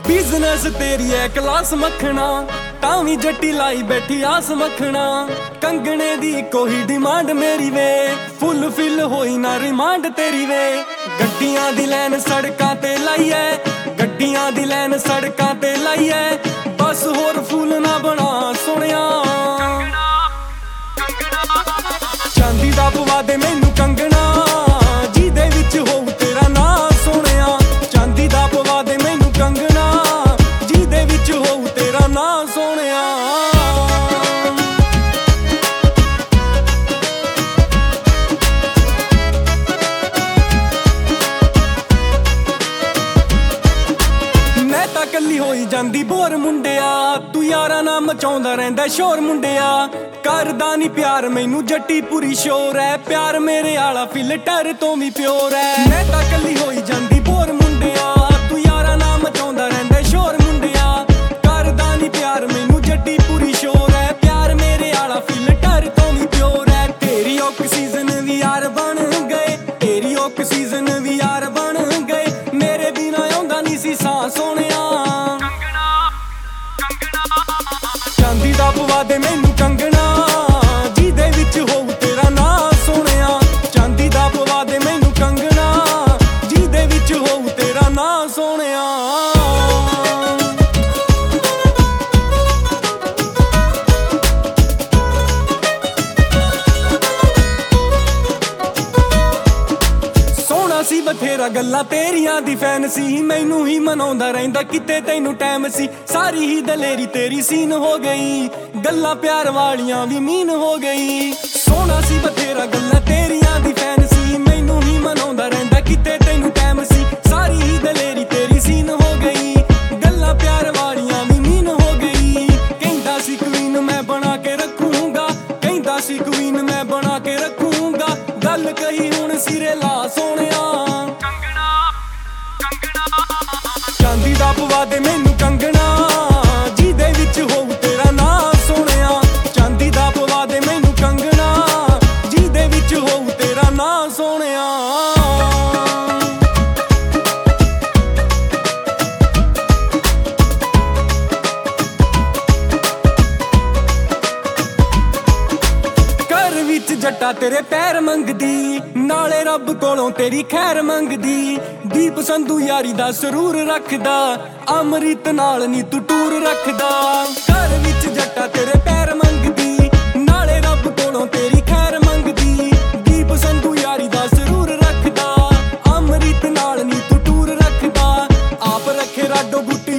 Business ਤੇਰੀ ਐ class ਮੱਖਣਾ, ਤਾਂ ਵੀ ਜੱਟੀ ਲਾਈ ਬੈਠੀ ਆਸ ਮੱਖਣਾ। ਕੰਗਣੇ ਦੀ ਕੋਈ ਡਿਮਾਂਡ ਮੇਰੀ ਵੇ, ਫੁੱਲ ਫਿਲ ਹੋਈ ਨਾ ਰਿਮਾਂਡ ਤੇਰੀ ਵੇ। ਗੱਡੀਆਂ ਦੀ ਲਾਈਨ ਸੜਕਾਂ ਤੇ ਲਾਈ ਐ, ਗੱਡੀਆਂ ਦੀ ਲਾਈਨ ਸੜਕਾਂ ਤੇ ਲਾਈ ਐ। ਬਸ ਹੋਰ ਫੁੱਲ ਨਾ ਬਣਾ ਸੋਹਣਿਆ, ਚਾਂਦੀ ਦਾ ਪਵਾ ਦੇ ਮੈਨੂੰ ਕੰਗਣਾ, ਜਿਹਦੇ ਵਿੱਚ ਹੋਊ ਤੇਰਾ ਨਾਂ ਸੋਹਣਿਆ। ਚਾਂਦੀ ਦਾ ਪਵਾ ਦੇ ਮੈਨੂੰ ਕੰਗਣਾ, ਜਿਹਦੇ ਵਿੱਚ ਹੋਊ ਤੇਰਾ ਨਾਂ ਸੋਹਣਿਆ। ਮੈਂ ਤਾਂ ਕੱਲੀ ਹੋਈ ਜਾਂਦੀ ਬੋਰ ਮੁੰਡਿਆ, ਤੂੰ ਯਾਰਾਂ ਨਾਲ ਮਚਾਉਂਦਾ ਰਹਿੰਦਾ ਸ਼ੋਰ ਮੁੰਡਿਆ। ਕਰਦਾ ਨੀ ਪਿਆਰ ਮੈਨੂੰ ਜੱਟੀ ਪੂਰੀ ਸ਼ੋਰ ਐ, ਪਿਆਰ ਮੇਰੇ ਆਲਾ ਫਿਲਟਰ ਤੋਂ ਵੀ ਪਿਓਰ ਐ। ਮੈਂ ਤਾਂ ਕੱਲੀ ਹੋਈ ਜਾਂਦੀ ਬੋਰ ਮੁੰਡਿਆ, ਤੂੰ ਯਾਰਾਂ ਨਾਲ ਮਚਾਉਂਦਾ ਰਹਿੰਦਾ ਸ਼ੋਰ ਮੁੰਡਿਆ। ਕਰਦਾ ਨੀ ਪਿਆਰ ਮੈਨੂੰ ਜੱਟੀ ਪੂਰੀ ਸ਼ੋਰ ਐ, ਪਿਆਰ ਮੇਰੇ ਆਲਾ ਫਿਲਟਰ ਤੋਂ ਵੀ ਪਿਓਰ ਐ। ਤੇਰੀ ਆਕਸੀਜਨ ਵੀ ਯਾਰ ਬਣ ਗਏ, ਤੇਰੀ ਆਕਸੀਜਨ ਵੀ ਯਾਰ ਬਣ ਗਏ। ਮੇਰੇ ਬਿਨਾ ਆਉਂਦਾ ਨੀ ਸੀ ਸਾਹ ਸੋਹਣਿਆ। ਚਾਂਦੀ ਦਾ ਪਵਾ ਦੇ ਮੈਨੂੰ ਕੰਗਣਾ, ਜਿਹਦੇ ਵਿੱਚ ਹੋਊ ਤੇਰਾ ਨਾਂ ਸੋਹਣਿਆ। ਚਾਂਦੀ ਦਾ ਪਵਾ ਦੇ ਮੈਨੂੰ ਕੰਗਣਾ, ਜਿਹਦੇ ਵਿੱਚ ਹੋਊ ਤੇਰਾ ਨਾਂ ਸੋਹਣਿਆ। ਸੀ ਬਥੇਰਾ ਗੱਲਾਂ ਤੇਰੀਆਂ ਦੀ ਫੈਨ ਸੀ, ਮੈਨੂੰ ਹੀ ਮਨਾਉਂਦਾ ਰਹਿੰਦਾ ਕਿਤੇ ਤੈਨੂੰ ਟਾਈਮ ਸੀ। ਸਾਰੀ ਹੀ ਦਲੇਰੀ ਤੇਰੀ ਸੀਨ ਹੋ ਗਈ, ਗੱਲਾਂ ਪਿਆਰ ਵਾਲੀਆਂ ਵੀ ਮੀਨ ਹੋ ਗਈ। ਸੋਹਣਾ ਸੀ ਬਥੇਰਾ ਗੱਲਾਂ ਤੇਰੀਆਂ ਦੀ ਫੈਨ ਸੀ, ਮੈਨੂੰ ਹੀ ਮਨਾਉਂਦਾ ਰਹਿੰਦਾ ਕਿਤੇ ਤੈਨੂੰ ਟਾਈਮ ਸੀ। ਸਾਰੀ ਹੀ ਦਲੇਰੀ ਤੇਰੀ ਸੀਨ ਹੋ ਗਈ, ਗੱਲਾਂ ਪਿਆਰ ਵਾਲੀਆਂ ਵੀ ਮੀਨ ਹੋ ਗਈ। ਕਹਿੰਦਾ ਸੀ ਕੁਈਨ ਮੈਂ ਬਣਾ ਕੇ ਰੱਖੂੰਗਾ, ਕਹਿੰਦਾ ਸੀ ਕੁਈਨ ਮੈਂ ਬਣਾ ਕੇ ਰੱਖੂੰਗਾ। ਗੱਲ ਕਹੀ ਹੁਣ ਸਿਰੇ ਲਾ ਸੋਹਣਿਆ। ਚਾਂਦੀ ਦਾ ਪਵਾ ਦੇ ਮੈਨੂੰ ਕੰਗਣਾ, ਜਿਹਦੇ ਵਿੱਚ ਹੋਊ ਤੇਰਾ ਨਾਂ ਸੋਹਣਿਆ। ਚਾਂਦੀ ਦਾ ਪਵਾ ਦੇ ਮੈਨੂੰ ਕੰਗਣਾ, ਜਿਹਦੇ ਵਿੱਚ ਹੋਊ ਤੇਰਾ ਨਾਂ ਸੋਹਣਿਆ। ਜੱਟਾ ਤੇਰੇ ਪੈਰ ਮੰਗਦੀ, ਨਾਲੇ ਰੱਬ ਕੋਲੋਂ ਤੇਰੀ ਖੈਰ ਮੰਗਦੀ। ਦੀਪ ਸੰਧੂ ਯਾਰੀ ਦਾ ਸਰੂਰ ਰੱਖਦਾ, ਅੰਮ੍ਰਿਤ ਨਾਲ ਨੀ ਤੂੰ ਟੂਰ ਰੱਖਦਾ। ਘਰ ਵਿੱਚ ਜੱਟਾ ਤੇਰੇ ਪੈਰ ਮੰਗਦੀ, ਨਾਲੇ ਰੱਬ ਕੋਲੋਂ ਤੇਰੀ ਖੈਰ ਮੰਗਦੀ। ਦੀਪ ਸੰਧੂ ਯਾਰੀ ਦਾ ਸਰੂਰ ਰੱਖਦਾ, ਅੰਮ੍ਰਿਤ ਨਾਲ ਨੀ ਤੂੰ ਟੂਰ ਰੱਖਦਾ। ਆਪ ਰੱਖੇ ਰਾਡੋ ਬੂਟੀ